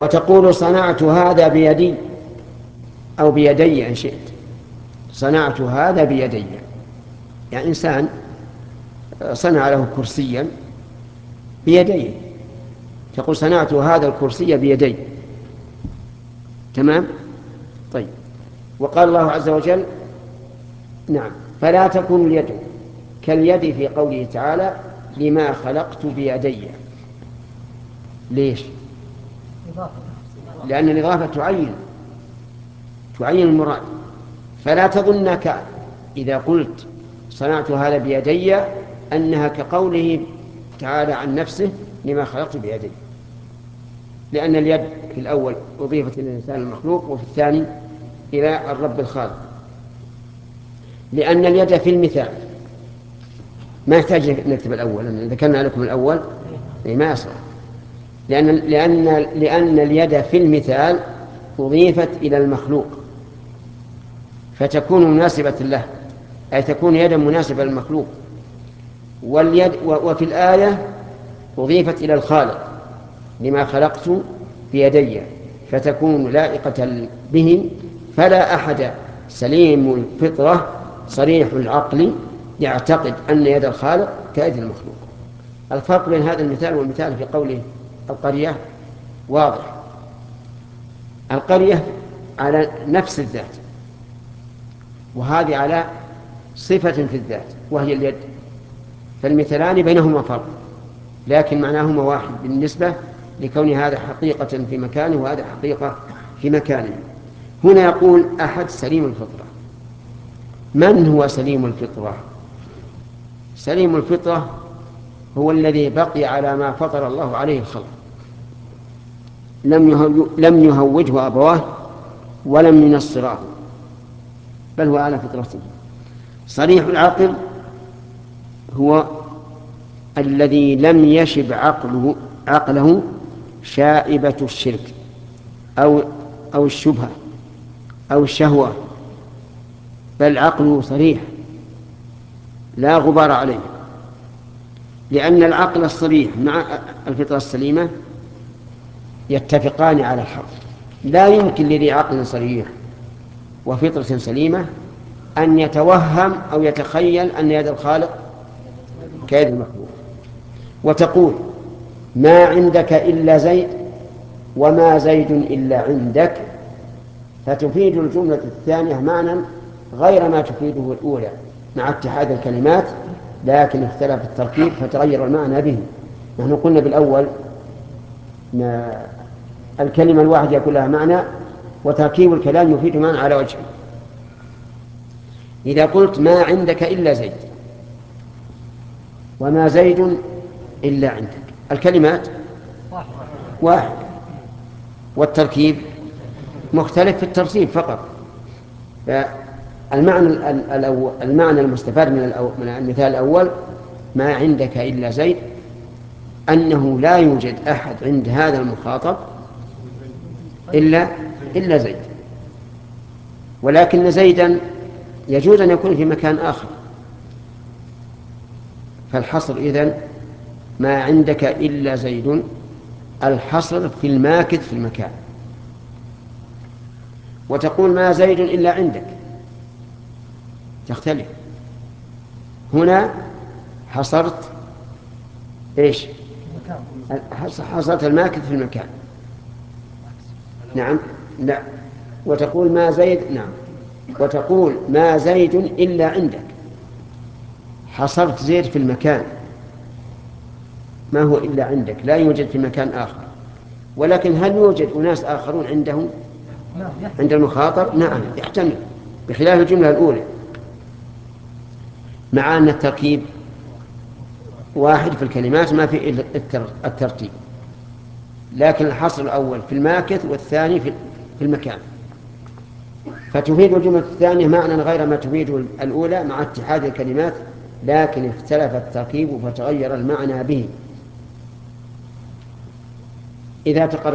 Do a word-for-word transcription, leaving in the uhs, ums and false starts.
وتقول صنعت هذا بيدي أو بيدي إن شئت. صنعت هذا بيدي، يعني إنسان صنع له كرسيا بيديه، تقول صنعت هذا الكرسي بيدي. تمام؟ طيب. وقال الله عز وجل نعم فلا تكون اليد كاليد في قوله تعالى لما خلقت بيدي. ليش؟ لأن الإضافة تعين تعين المراد. فلا تظنك إذا قلت صنعت هذا بيدي أنها كقوله تعالى عن نفسه لما خلقت بيدي، لأن اليد في الأول أضيفت إلى الإنسان المخلوق وفي الثاني إلى الرب الخالق. لأن اليد في المثال ما يحتاج نكتب الأول، لأن ذكرنا لكم الأول ما يصلح، لأن, لأن, لأن اليد في المثال أضيفت إلى المخلوق فتكون مناسبة له، أي تكون يدا مناسبة للمخلوق. واليد وفي الآية أضيفت إلى الخالق لما خلقت بيدي فتكون لائقة به. فلا أحد سليم الفطرة صريح العقل يعتقد أن يد الخالق كيد المخلوق. الفرق بين هذا المثال والمثال في قوله القرية واضح. القرية على نفس الذات وهذه على صفة في الذات وهي اليد، فالمثلان بينهما فرق لكن معناهما واحد بالنسبة لكون هذا حقيقة في مكانه وهذا حقيقة في مكانه. هنا يقول أحد سليم الفطرة. من هو سليم الفطرة؟ سليم الفطرة هو الذي بقي على ما فطر الله عليه الخلق، لم يهوجه أبواه ولم ينصراه، بل هو على فطرته. صريح العقل هو الذي لم يشب عقله, عقله شائبة الشرك أو, أو الشبهة أو الشهوة، بل عقله صريح لا غبار عليه. لأن العقل الصريح مع الفطرة السليمة يتفقان على الحق. لا يمكن لذي عقل صريح وفطرة سليمة أن يتوهم أو يتخيل أن يد الخالق كيد المخلوق. وتقول ما عندك إلا زيد وما زيد إلا عندك، فتفيد الجملة الثانية معنى غير ما تفيده الأولى مع اتحاد الكلمات، لكن اختلف التركيب فتغير المعنى به. نحن قلنا بالأول ما الكلمة الواحدة يكون لها معنى وتركيب الكلام يفيد معنى على وجه. إذا قلت ما عندك إلا زيد وما زيد إلا عندك، الكلمات واحد والتركيب مختلف في الترتيب فقط. فالمعنى الأول المعنى المستفاد من المثال الأول ما عندك إلا زيد أنه لا يوجد أحد عند هذا المخاطب إلا إلا زيد، ولكن زيدا يجوز أن يكون في مكان آخر. فالحصر إذن ما عندك إلا زيد، الحصر في الماكث في المكان. وتقول ما زيد إلا عندك، تختلف. هنا حصرت إيش؟ حصرت الماكث في المكان. نعم لا. وتقول ما زيد نعم وتقول ما زيد إلا عندك، حصرت زيد في المكان، ما هو إلا عندك، لا يوجد في مكان آخر. ولكن هل يوجد أناس آخرون عنده عند المخاطب؟ نعم يحتمل، بخلاف الجملة الأولى، مع أن التركيب واحد في الكلمات ما في الترتيب، لكن الحصر الأول في الماكث والثاني في المكان. فتفيد الجملة الثانية معنى غير ما تفيد الأولى مع اتحاد الكلمات، لكن اختلف التركيب فتغير المعنى به. إذا تقرر